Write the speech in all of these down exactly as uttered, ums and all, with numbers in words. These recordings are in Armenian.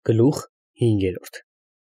Գլուխ հինգերորդ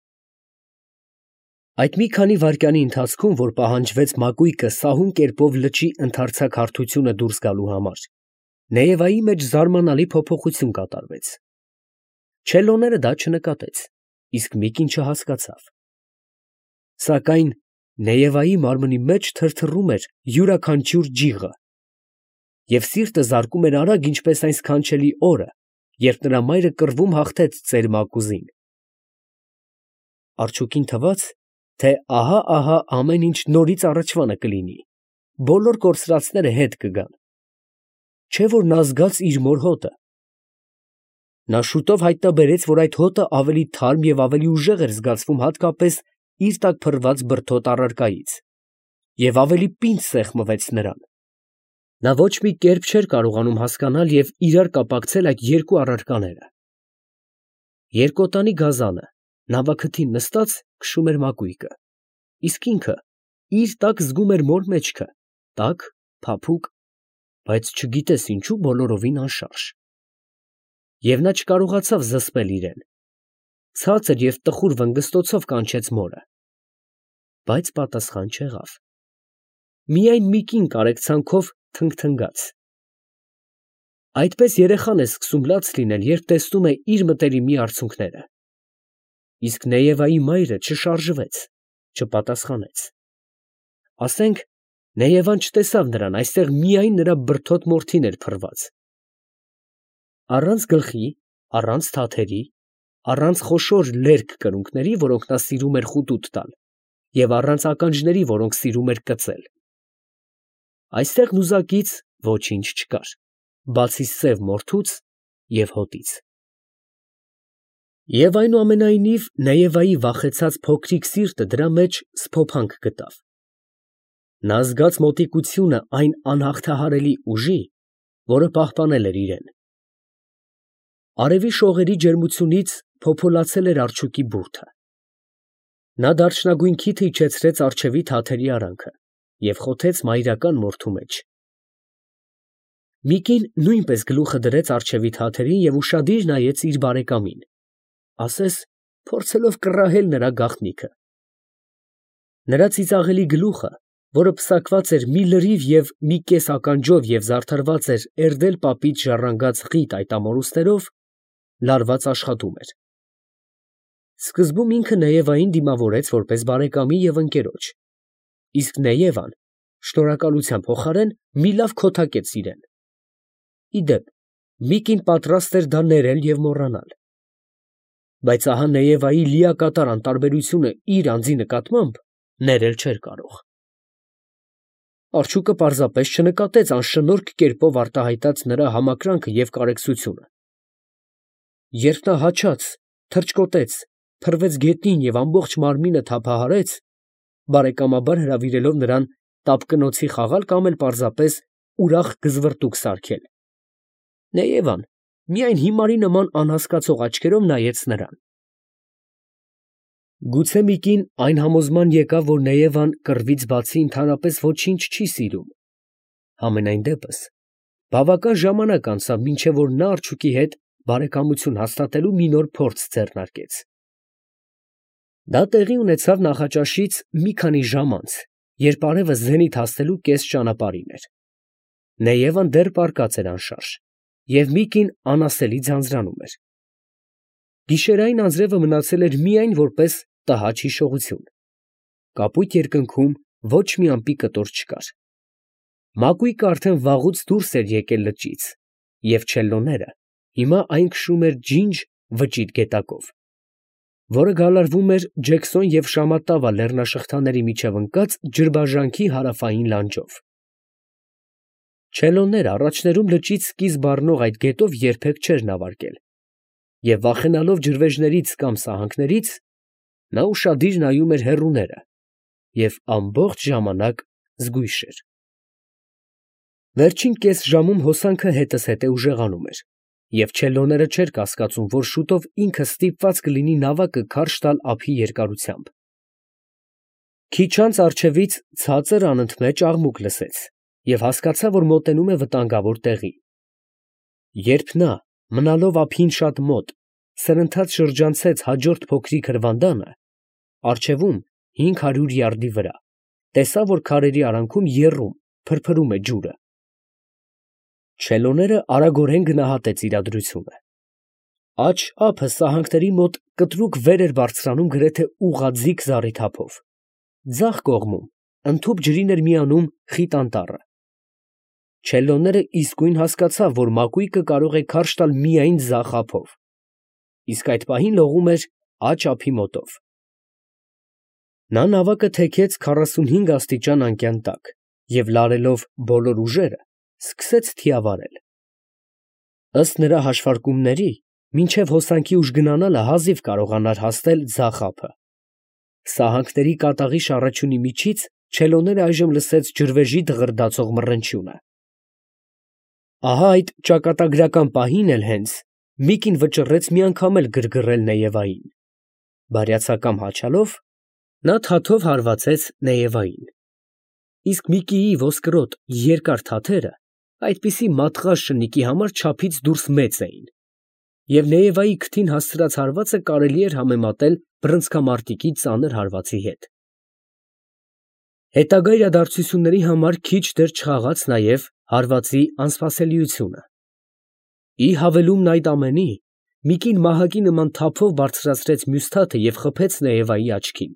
Այդ մի քանի վայրկյանի ընթացքում, որ պահանջվեց մակույկը սահուն կերպով լճի ընդարձակ հարթությունը դուրս գալու համար, Նեևայի մեջ զարմանալի փոփոխություն կատարվեց. Չելլոները դա չնկատեց, իսկ Միկին չհասկացավ. Սակայն Նեևայի մարմնի մեջ թրթռում էր յուրաքանչյուր ջիղը, և սիրտը զարկում էր արագ, ինչպես այն սքանչելի օրը, երբ նրա մայրը կռվում հաղթեց ծեր Մակուզին. Արջուկին թվաց, թե ահա֊ահա ամեն ինչ նորից առաջվանը կլինի, բոլոր կորսրածները հետ կգան, չէ՞ որ նա զգաց իր մոր հոտը. նա շուտով հայտնաբերեց, որ այդ հոտը ավելի թարմ և ավելի ուժեղ էր զգացվում հատկապես իր տակ փռված բրդոտ առարկայից, և ավելի պինդ սեղմվեց նրան. նա ոչ մի կերպ չէր կարողանում հասկանալ և իրար կապակցել այդ երկու առարկաները. Երկոտանի գազանը նավաքթին նստած քշում էր մակույկը, իսկ ինքը իր տակ զգում էր մոր մեջքը, տաք, փափուկ, բայց չգիտես ինչու բոլորովին անշարժ. և նա չկարողացավ զսպել իրեն, ցածր և տխուր վնգստոցով կանչեց մորը, բայց պատասխան չեղավ. միայն Միկին կարեկցանքով թնգթնգաց. այդպես երեխան է սկսում լաց լինել, երբ տեսնում է իր մտերիմի արցունքները, իսկ Նեևայի մայրը չշարժվեց, չպատասխանեց. ասենք, Նեևան չտեսավ նրան, այստեղ միայն նրա բրդոտ մորթին էր փռված. առանց գլխի, առանց թաթերի, առանց խոշոր լերկ կրունկների, որոնք նա սիրում էր խուտուտ տալ, և առանց ականջների, որոնք սիրում էր կծել. այստեղ նուզակից ոչինչ չկար, բացի սև մորթուց և հոտից. և այնուամենայնիվ Նեևայի վախեցած փոքրիկ սիրտը դրա մեջ սփոփանք գտավ. նա զգաց մոտիկությունը այն անհաղթահարելի ուժի, որը պահպանել էր իրեն. արևի շողերի ջերմությունից փոփոլացել էր արջուկի բուրդը. նա դարչնագույն քիթը իջեցրեց առջևի թաթերի արանքը և խոթեց մայրական մորթու մեջ. Միկին նույնպես գլուխը դրեց առջևի թաթերին և ուշադիր նայեց իր բարեկամին, ասես փորձելով կռահել նրա գաղտնիքը. նրա ծիծաղելի գլուխը, որը պսակված էր մի լրիվ և մի կես ականջով և զարդարված էր էրդել֊պապից ժառանգած խիտ այդ ամորուստներով, լարված աշխատում էր. սկզբում ինքը Նեևային դիմավորեց որպես բարեկամի և ընկերոջ, իսկ Նեևան շնորհակալության փոխարեն մի լավ քոթակեց իրեն. ի դեպ, Միկին պատրաստ էր դա ներել և մոռանալ. բայց ահա Նեևայի լիակատար անտարբերությունը իր անձի նկատմամբ ներել չէր կարող. Արջուկը պարզապես չնկատեց անշնորհք կերպով արտահայտած նրա համակրանքը և կարեկցությունը. երբ նա հաչաց, թռչկոտեց, փռվեց գետնին և ամբողջ մարմինը թափահարեց, բարեկամաբար հրավիրելով նրան տապկնոցի խաղալ կամ էլ պարզապես ուրախ գզվռտուք սարքել, Նեևան միայն հիմարի նման անհասկացող աչքերով նայեց նրան. Գուցե Միկին այն համոզման եկավ, որ Նեևան կռվից բացի ընդհանրապես ոչինչ չի սիրում, համենայն դեպս, բավական ժամանակ անցավ, մինչև որ նա արջուկի հետ բարեկամություն հաստատելու մի նոր փորձ ձեռնարկեց. դա տեղի ունեցավ նախաճաշից մի քանի ժամ անց, երբ արևը զենիթ հասնելու կես ճանապարհին էր. Նեևան դեռ պառկած էր անշարժ, և Միկին անասելի ձանձրանում էր. գիշերային անձրևը մնացել էր միայն որպես տհաճ հիշողություն, կապույտ երկնքում ոչ մի ամպի կտոր չկար, մակույկը արդեն վաղուց դուրս էր եկել լճից, և չելլոները հիմա այն քշում էր ջինջ վճիտ գետակով, որը գալարվում էր Ջեքսոն և Շամատավա լեռնաշղթաների միջև ընկած ջրբաժանքի հարավային լանջով. Չելլոները առաջներում լճից սկիզբ առնող այդ գետով երբեք չէր նավարկել, և վախենալով ջրվեժներից կամ սահանքներից, նա ուշադիր նայում էր հեռուները և ամբողջ ժամանակ զգույշ էր. վերջին կես ժամում հոսանքը հետզհետե ուժեղանում էր, և չելլոները չէր կասկածում, որ շուտով ինքը ստիպված կլինի նավակը քարշ տալ ափի երկարությամբ. քիչ անց առջևից ցածր անընդմեջ աղմուկ լսեց և հասկացավ, որ մոտենում է վտանգավոր տեղի. երբ նա, մնալով ափին շատ մոտ, սրընթաց շրջանցեց հաջորդ փոքրիկ հրվանդանը, առջևում հինգ հարյուր յարդի վրա, տեսավ, որ քարերի արանքում եռում, փրփրում է ջուրը։ Չելոները արագորեն գնահատեց իրադրությունը։ Աջ ափը սահանքների մոտ կտրուկ վեր էր բարձրանում գրեթե ուղղաձիգ զառիթափով։ Ձախ կողմում ընդհուպ ջրին էր միանում խիտ անտառը։ Չելոները իսկույն հասկացավ, որ մակույկը կարող է քարշ տալ միայն ձախ ափով, իսկ այդ պահին լողում էր աջ ափի մոտով։ Նա նավակը թեքեց քառասունհինգ աստիճան անկյան տակ և լարելով բոլոր ուժերը, սկսեց թիավարել։ Ըստ նրա հաշվարկումների, մինչև հոսանքի ուժ գնանալը հազիվ կարողանար հասնել ձախ ափը։ Սահանքների կատաղի շառաչյունի միջից չելոները այժմ լսեց ջրվեժի դղրդացող մռնչյունը։ Ահա այդ ճակատագրական պահին էլ հենց մի կին վճռեց մի անգամ էլ գրգռել Նեևային։ Բարյացակամ հաչալով, նա թաթով հարվածեց Նեևային։ Իսկ Միկիի ոսկրոտ երկար թաթերը այդպիսի մատղաշ շնիկի համար չափից դուրս մեծ էին, և Նեևայի քթին հասցրած հարվածը կարելի էր համեմատել բռնցքամարտիկի ծանր հարվածի հետ։ Հետագա իրադարձությունների համար քիչ դեռ չխաղաց նաև հարվածի անսպասելիությունը։ Ի հավելումն այդ ամենի, Միկին մահակի նման թափով բարձրացրեց մյուս թաթը և խփեց Նեևայի աչքին։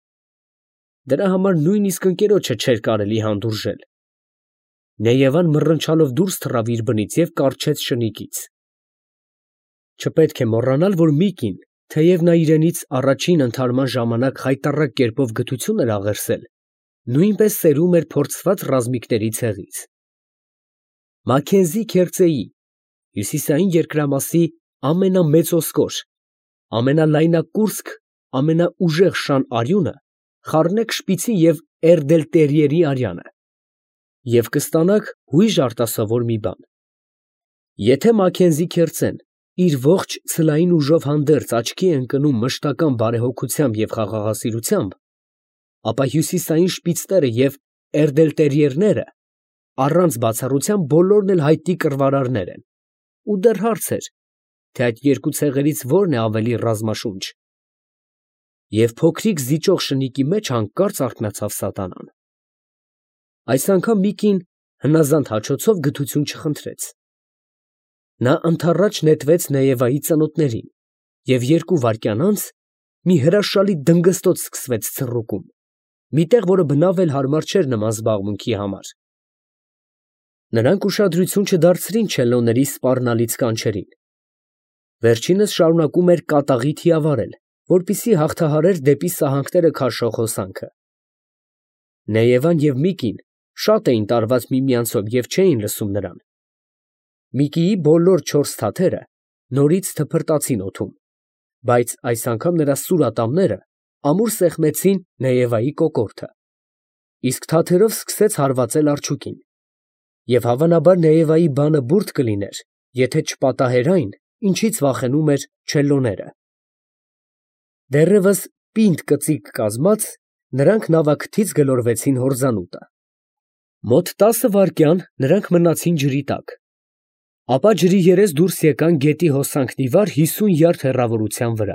Դրա համար նույնիսկ ընկերոջը չէր կարելի հանդուրժել։ Նեևան մռնչալով դուրս թռավ իր բնից և կառչեց շնիկից։ Չպետք է մոռանալ, որ Միկին, թեև նա իրենից առաջին ընդհարման ժամանակ խայտառակ կերպով գթություն էր աղերսել, նույնպես սերում էր փորձված ռազմիկների ցեղից։ Մաքքենզի քերծեի հյուսիսային երկրամասի ամենամեծոսկոր, ամենալայնակուրծք, ամենաուժեղ շան արյունը խառնեք շպիցի և էրդելտերիերի արյանը, և կստանաք հույժ արտասովոր մի բան. եթե Մաքքենզի քերծեն իր ողջ ցլային ուժով հանդերձ աչքի է ընկնում մշտական բարեհոգությամբ և խաղաղասիրությամբ, ապա հյուսիսային շպիցները և էրդելտերիերները առանց բացառության բոլորն էլ հայտնի կռվարարներ են, ու դեռ հարց էր, թե այդ երկու ցեղերից որն է ավելի ռազմաշունչ։ Եվ փոքրիկ զիջող շնիկի մեջ հանկարծ արթնացավ սատանան։ Այս անգամ Միկին հնազանդ հաչոցով գթություն չխնդրեց։ Նա ընդառաջ նետվեց Նեևայի ծնոտներին, և երկու վայրկյան անց մի հրաշալի դնգստոց սկսվեց ցռուկում, մի տեղ, որը բնավ էլ հարմար չէր նման զբաղմունքի համար։ Նրանք ուշադրություն չդարձրին չելոների սպառնալից կանչերին։ Վերջինս շարունակում էր կատաղի թիավարել, որպեսզի հաղթահարեր դեպի սահանքները քաշող հոսանքը։ Նեևան և Միկին շատ էին տարված միմյանցով և չէին լսում նրան։ Միկիի բոլոր չորս թաթերը նորից թփրտացին օդում, բայց այս անգամ նրա սուր ատամները ամուր սեղմեցին Նեևայի կոկորդը, իսկ թաթերով սկսեց հարվածել արջուկին, և հավանաբար Նեևայի բանը բուրդ կլիներ, եթե չպատահեր այն, ինչից վախենում էր չելոները։ Դեռևս պինդ կծիկ կազմած, նրանք նավակթից գլորվեցին հորձանուտը։ Մոտ տասը վայրկյան նրանք մնացին ջրի տակ, ապա ջրի երես դուրս եկան գետի հոսանքն ի վար հիսուն յարդ հեռավորության վրա։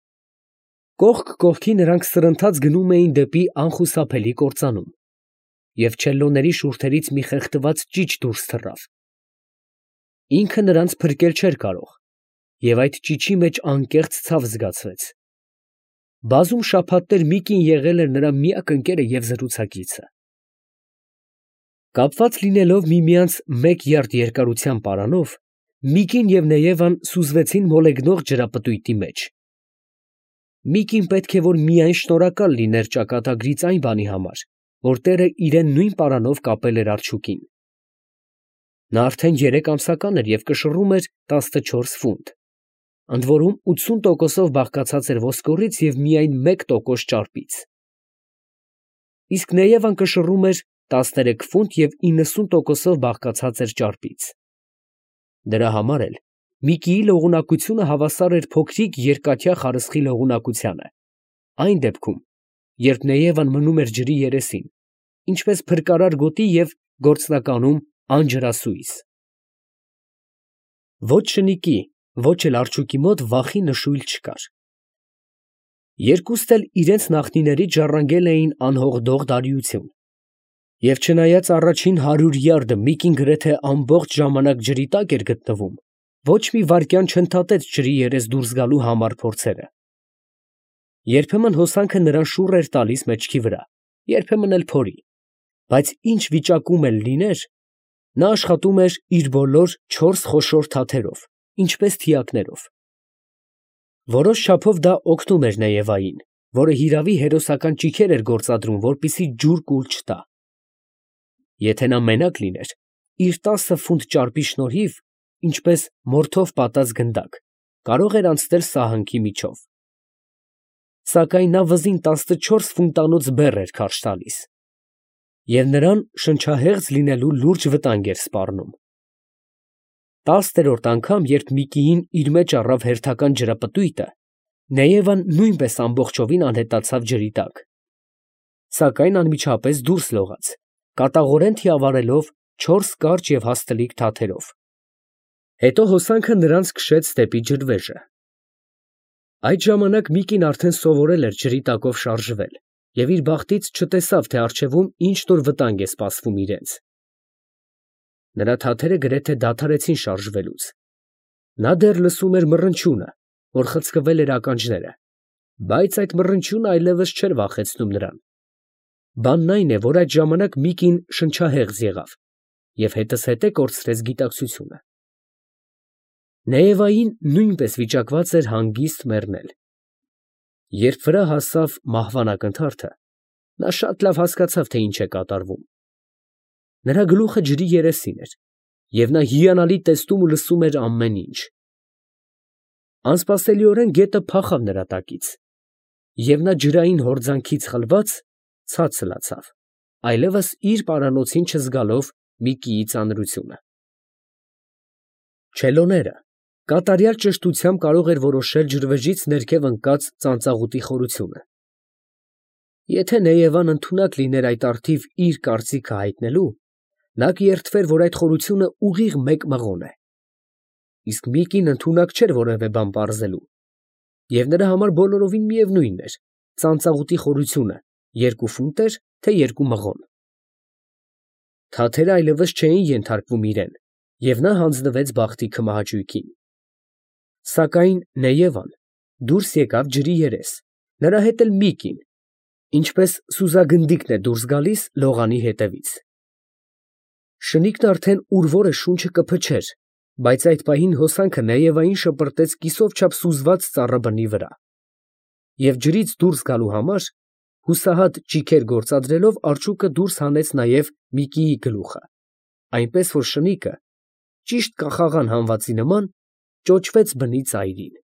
Կողք կողքի նրանք սրընթաց գնում էին դեպի անխուսափելի կործանում, և չելոների շուրթերից մի խեղդված ճիչ դուրս թռավ։ Ինքը նրանց փրկել չէր կարող, և այդ ճիչի մեջ անկեղծ ցավ զգացվեց։ Բազում շաբաթներ Միկին եղել էր նրա միակ ընկերը և զրուցակիցը։ Կապված լինելով միմյանց մեկ յարդ երկարության պարանով, Միկին և Նեևան սուզվեցին մոլեգնող ջրապտույտի մեջ։ Միկին պետք է որ միայն շնորհակալ լիներ ճակատագրից այն բանի համար, որ տերը իրեն նույն պարանով կապել էր արջուկին։ Նա արդեն երեք ամսական էր և կշռում էր տասնչորս ֆունտ, ընդ որում ութսուն տոկոսով բաղկացած էր ոսկորից և միայն մեկ տոկոս ճարպից։ Իսկ Նեևան կշռում էր տասներեք ֆունտ և իննսուն տոկոսով բաղկացած էր ճարպից։ Դրա համար էլ Միկիի լողունակությունը հավասար էր փոքրիկ երկաթյա խարսխի լողունակությանը, այն դեպքում, երբ Նեևան մնում էր ջրի երեսին, ինչպես փրկարար գոտի և գործնականում անջրասույզ։ Ոչ շնիկի, ոչ էլ արջուկի մոտ վախի նշույլ չկար։ Երկուստ էլ իրենց նախնիներից ժառանգել էին անհողդող դարիություն, և չնայած առաջին հարյուր յարդը Միկին գրեթե ամբողջ ժամանակ ջրի տակ էր գտնվում, ոչ մի վայրկյան չընդհատեց ջրի երես դուրս գալու համար փորձերը։ Երբեմն հոսանքը նրան շուռ էր տալիս մեջքի վրա, երբեմն էլ փորի, բայց ինչ վիճակում էլ լիներ, նա աշխատում էր իր բոլոր չորս խոշոր թաթերով, ինչպես թիակներով։ Որոշ չափով դա օգնում էր Նեևային, որը հիրավի հերոսական ճիգեր էր գործադրում, որպեսզի ջուր կուլ չտա։ Եթե նա մենակ լիներ, իր տասը ֆունտ ճարպի շնորհիվ, ինչպես մորթով պատած գնդակ, կարող էր անցնել սահանքի միջով։ Սակայն նա վզին տասնչորս ֆունտանոց բեռ էր քարշ տալիս, և նրան շնչահեղձ լինելու լուրջ վտանգ էր սպառնում։ Տասներորդ անգամ, երբ Միկիին իր մեջ առավ հերթական ջրապտույտը, Նեևան նույնպես ամբողջովին անհետացավ ջրի տակ, սակայն անմիջապես դուրս լողաց, կատաղորեն թիավարելով չորս կարճ և հաստլիկ թաթերով։ Հետո հոսանքը նրանց քշեց դեպի ջրվեժը։ Այդ ժամանակ Միկին արդեն սովորել էր ջրի տակով շարժվել և իր բախտից չտեսավ, թե առջևում ինչ֊որ վտանգ է սպասվում իրենց։ Նրա թաթերը գրեթե դադարեցին շարժվելուց։ Նա դեռ լսում էր մռնչյունը, որ խցկվել էր ականջները, բայց այդ մռնչյունը այլևս չէր վախեցնում նրան։ Բանն այն է, որ այդ ժամանակ Միկին շնչահեղձ եղավ և հետզհետե կորցրեց գիտակցությունը։ Նեևային նույնպես վիճակված էր հանգիստ մեռնել։ Երբ վրա հասավ մահվան ակնթարթը, նա շատ լավ հասկացավ, թե ինչ է կատարվում։ Նրա գլուխը ջրի երեսին էր, և նա հիանալի տեսնում ու լսում էր ամեն ինչ։ Անսպասելիորեն գետը փախավ նրա տակից, և նա ջրային հորձանքից խլված ցած սլացավ, այլևս իր պարանոցին չզգալով Միկիի ծանրությունը։ Չելոները կատարյալ ճշտությամբ կարող էր որոշել ջրվեժից ներքև ընկած ծանծաղուտի խորությունը։ Եթե Նեևան ընդունակ լիներ այդ առթիվ իր կարծիքը հայտնելու, նա կերդվեր, որ այդ խորությունը ուղիղ մեկ մղոն է, իսկ Միկին ընդունակ չէր որևէ բան պարզելու, և նրա համար բոլորովին միևնույն էր ծանծաղուտի խորությունը երկու ֆունտ էր, թե երկու մղոն։ Թաթերը այլևս չէին ենթարկվում իրան, և նա հանձնվեց բախտի քմահաճույքին։ Սակայն Նեևան դուրս եկավ ջրի երես, նրա հետ էլ Միկին, ինչպես սուզագնդիկն է դուրս գալիս լողանի ետևից։ Շնիկն արդեն ուռվորը շունչը կփչեր, բայց այդ պահին հոսանքը Նեևային շպրտեց կիսով չափ սուզված ծառաբնի վրա, և ջրից դուրս գալու համար հուսահատ ճիգեր գործադրելով արջուկը դուրս հանեց նաև Միկիի գլուխը, այնպես որ շնիկը, ճիշտ կախաղան հանվածի նման, ճոճվեց բնի ծայրին։